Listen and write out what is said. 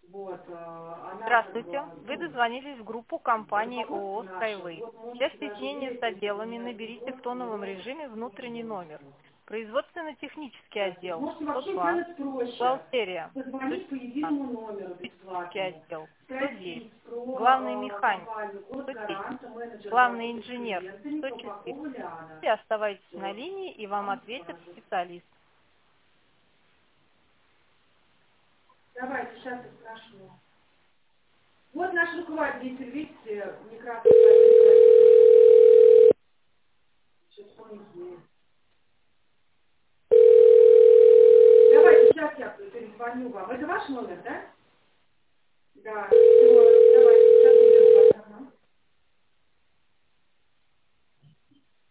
Вот, она как бы, Здравствуйте. Вы дозвонились в группу компании ООО «Skyway». Для соединения с отделами наберите в тоновом режиме внутренний номер. Производственно-технический отдел можете вообще 102, сделать проще. бухгалтерия Позвонить по 119, единому номеру юридический бесплатно. отдел 110, Спросить главный про механик компанию 110, «Госгаранта», менеджер по главный работе с инженер клиентами, 104. Попакова Ляна. И оставайтесь на Все, линии, и вам вам ответит скажут. специалист. Давайте, сейчас я спрошу. Вот наш руководитель, видите, Некрасов Владимир. Что-то он не есть. Давайте, сейчас я перезвоню вам. Это ваш номер, да? Да. Всё.